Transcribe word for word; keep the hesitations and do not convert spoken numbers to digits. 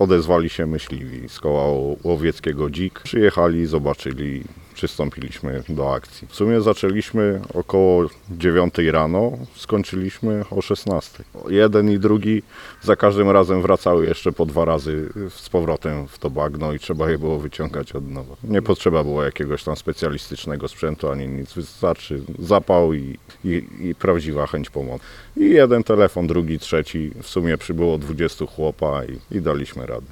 odezwali się myśliwi z koła łowieckiego Dzik. Przyjechali, zobaczyli, przystąpiliśmy do akcji. W sumie zaczęliśmy około dziewiątej rano, skończyliśmy o szesnastej. Jeden i drugi za każdym razem wracały jeszcze po dwa razy z powrotem w to bagno i trzeba je było wyciągać od nowa. Nie potrzeba było jakiegoś tam specjalistycznego sprzętu ani nic, wystarczy zapał i, i, i prawdziwa chęć pomocy. I jeden telefon, drugi, trzeci, w sumie przybyło dwudziestu chłopa i, i daliśmy radę.